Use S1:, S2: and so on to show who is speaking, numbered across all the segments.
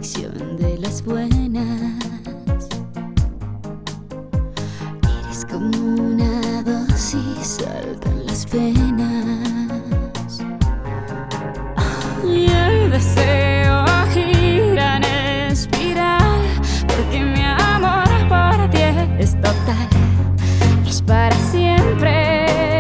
S1: lección de las buenas. Eres como una dosis, saltan las penas. Y el deseo gira en espiral, porque mi amor por ti es total, es para siempre.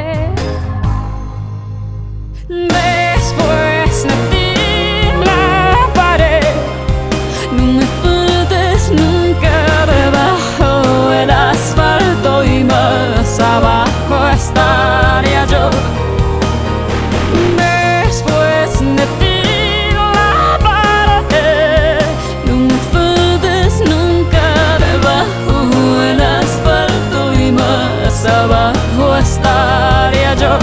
S1: Después de ti la pared, no me faltes nunca debajo del asfalto, y más abajo estaría yo. Después de ti la pared, no me faltes nunca debajo del asfalto, y más abajo estaría yo.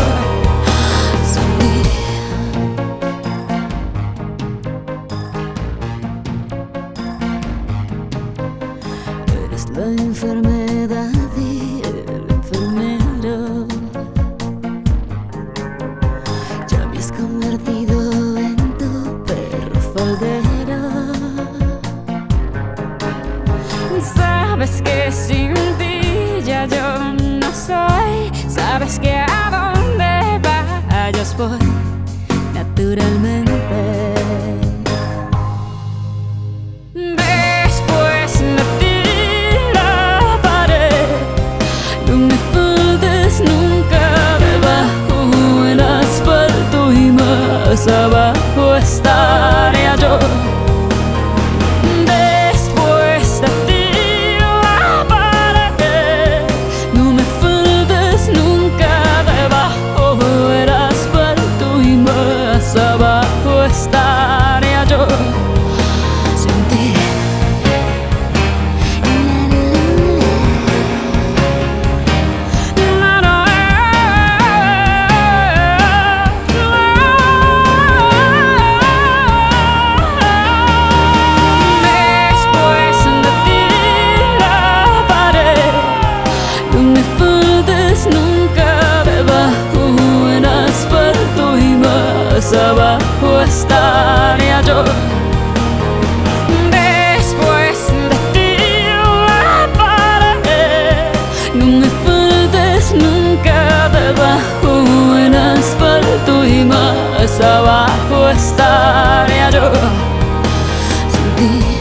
S1: Eres la enfermedad y el enfermero. Ya me has convertido en tu perro faldero. Sabes que sin ti ya yo no soy. Sabes que a donde vayas voy naturalmente. Después de ti la pared, no me faltes nunca debajo del asfalto, y más abajo estaría yo. Después de ti la pared, no me faltes nunca debajo del asfalto, y más abajo estaría yo. Sin ti. Abajo estaría yo. Después de ti la pared, no me faltes nunca debajo del asfalto, y más abajo estaría yo. Sin ti.